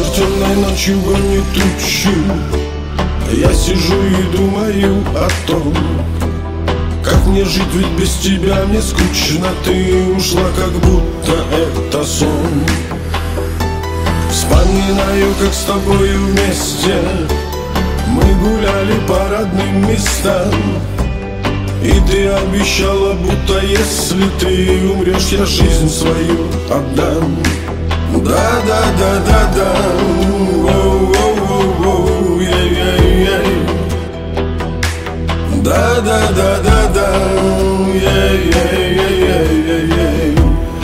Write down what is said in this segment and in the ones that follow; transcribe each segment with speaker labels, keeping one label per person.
Speaker 1: темной ночью гонит тучу. Я сижу и думаю о том, как мне жить, ведь без тебя мне скучно. Ты ушла, как будто это сон. Вспоминаю, как с тобою вместе мы гуляли по родным местам. И ты обещала, будто если ты умрешь, я жизнь свою отдам. Да-да-да-да-да, воу-воу-воу-воу, ей-ей-ей. Да-да-да-да-да, ей-ей-ей-ей-ей.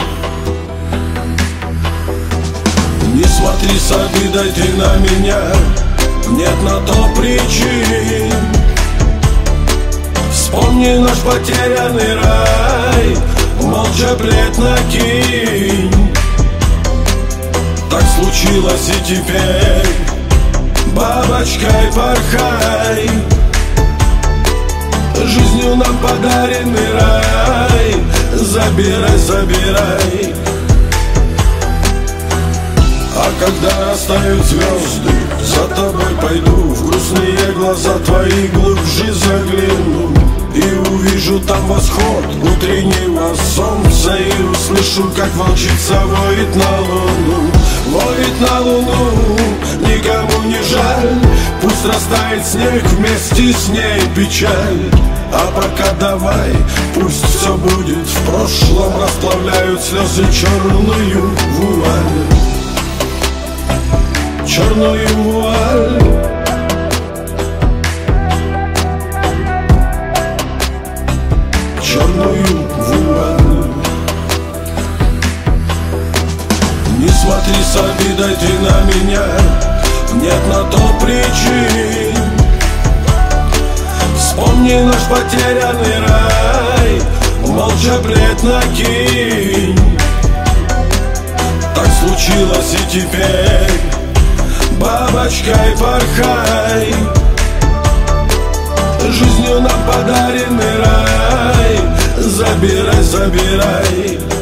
Speaker 1: Не смотри с обидой ты на меня, нет на то причин. Вспомни наш потерянный рай, молча плед накинь. Так случилось и теперь, бабочкой порхай. Жизнью нам подаренный рай, забирай, забирай. А когда растают звезды, за тобой пойду, в грустные глаза твои глубже загляну. И увижу там восход утреннего солнца, и услышу, как волчица воет на луну. Воет на луну, никому не жаль, пусть растает снег, вместе с ней печаль. А пока давай, пусть все будет в прошлом, расплавляют слезы черную вуаль. Черную вуаль. Черную вуаль. Не смотри с обидой ты на меня, нет на то причин. Вспомни наш потерянный рай, молча плед накинь. Так случилось и теперь, бабочкой порхай. Жизнью нам подаренный рай, забирай, забирай.